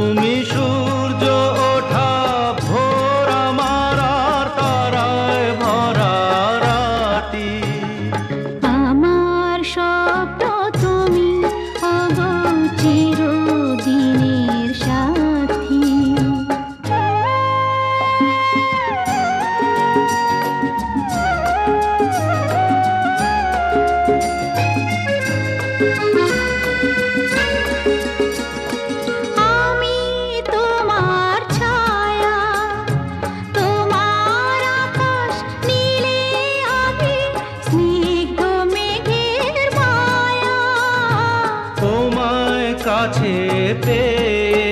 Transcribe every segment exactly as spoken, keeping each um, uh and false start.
তুমি সূর্য ওঠা ভোর আমার আর তারায় ভরা রাতি। আমার স্বপ্ন তুমি ওগো চিরদিনের সাথী। আমি তোমার ছায়া, তোমার আকাশ নীলে আমি স্নিগ্ধ মেঘের মায়া। তোমায় কাছে পেয়ে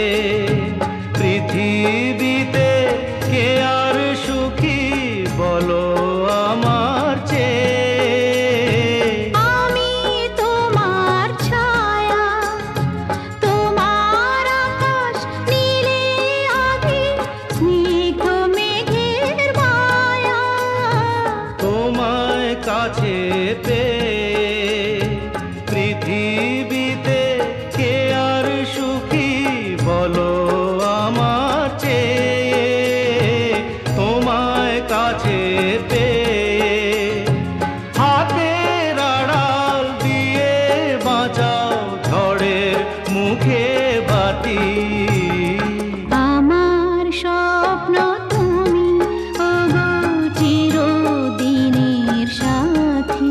পৃথিবীতে কে আর সুখী বলো আমার চেয়ে। আমি তোমার ছায়া, তোমার আকাশ নীলে আমি স্নিগ্ধ মেঘের মায়া। তোমায় কাছে পেয়ে পৃথিবীতে কে আর সুখী বলো আমার চেয়ে। তোমায় কাছে পেয়ে হাতের আড়াল দিয়ে বাঁচাও ঝড়ের মুখে বাতি। আমার স্বপ্ন তুমি ওগো চিরদিনের সাথী।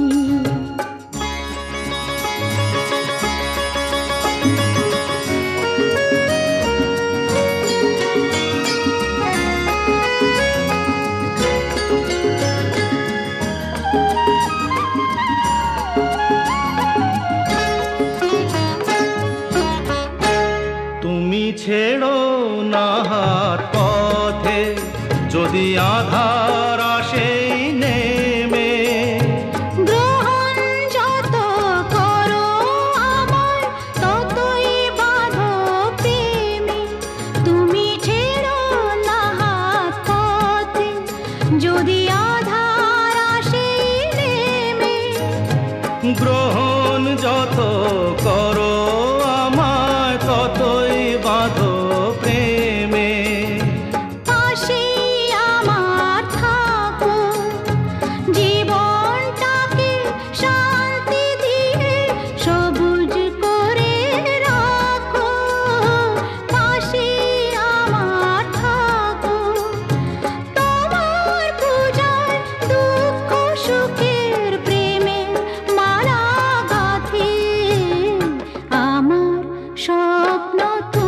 তুমি ছেড়ো না হাত পথে যদি আধার আসে নেমে। গ্রহণ যত করো আমায় ততই বাঁধো প্রেমে। তুমি ছেড়ো না হাত পথে যদি আধার আসে নেমে। গ্রহণ যত করো আমায় ততই বাঁধো প্রেমে। পাশে আমার থাকো, জীবনটাকে শান্তি দিয়ে সবুজ করে রাখো। পাশে আমার থাকো, তোমার পূজায় দুঃখ সুখের প্রেমের মালা গাঁথি। আমার স্বপ্ন